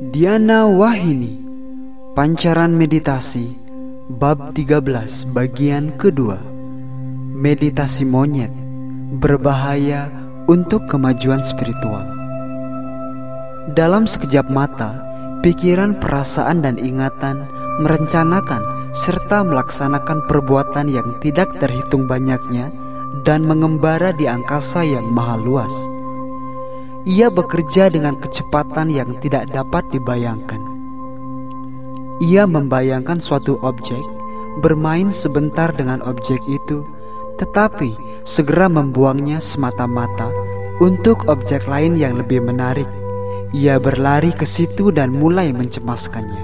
Diana Wahini, Pancaran Meditasi, Bab 13 bagian kedua. Meditasi monyet, berbahaya untuk kemajuan spiritual. Dalam sekejap mata, pikiran, perasaan, dan ingatan merencanakan serta melaksanakan perbuatan yang tidak terhitung banyaknya dan mengembara di angkasa yang maha luas. Ia bekerja dengan kecepatan yang tidak dapat dibayangkan. Ia membayangkan suatu objek, bermain sebentar dengan objek itu, tetapi segera membuangnya semata-mata untuk objek lain yang lebih menarik. Ia berlari ke situ dan mulai mencemaskannya.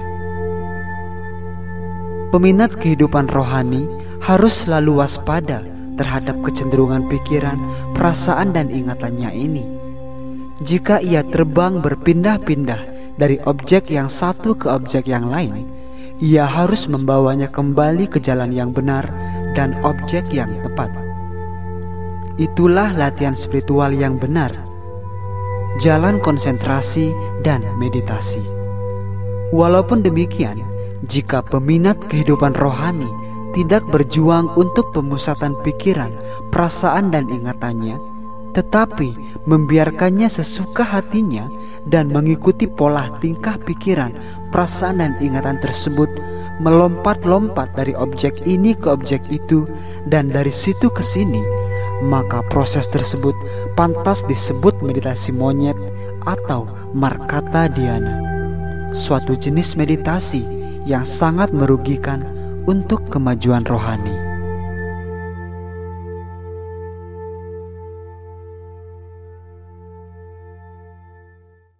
Peminat kehidupan rohani harus selalu waspada terhadap kecenderungan pikiran, perasaan, dan ingatannya ini. Jika ia terbang berpindah-pindah dari objek yang satu ke objek yang lain, ia harus membawanya kembali ke jalan yang benar dan objek yang tepat. Itulah latihan spiritual yang benar, jalan konsentrasi dan meditasi. Walaupun demikian, jika peminat kehidupan rohani tidak berjuang untuk pemusatan pikiran, perasaan, dan ingatannya, tetapi membiarkannya sesuka hatinya dan mengikuti pola tingkah pikiran, perasaan, dan ingatan tersebut, melompat-lompat dari objek ini ke objek itu dan dari situ ke sini, maka proses tersebut pantas disebut meditasi monyet atau Markata Dhyana, suatu jenis meditasi yang sangat merugikan untuk kemajuan rohani.